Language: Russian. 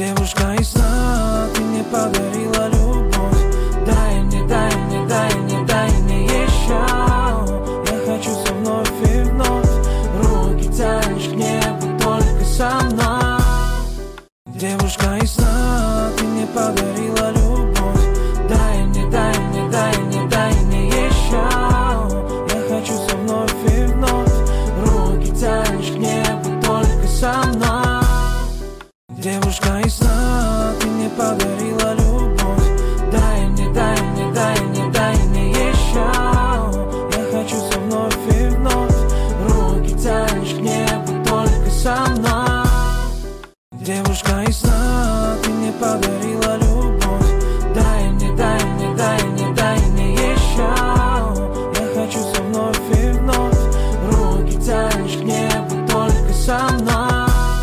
Девушка из сна, ты мне подарила любовь. Дай мне, дай мне, дай мне, дай мне еще. Я хочу со вновь и вновь. Руки тянешь к небу только со мной. Девушка из сна, ты мне подарила любовь. Дай мне, дай мне, дай мне, дай мне еще. Я хочу со вновь и вновь. Руки тянешь к небу только со мной. Девушка из сна, ты мне подарила любовь. Дай мне, дай мне, дай мне, дай мне еще. Я хочу со вновь и вновь. Руки тянешь к небу только со мной. Девушка из сна.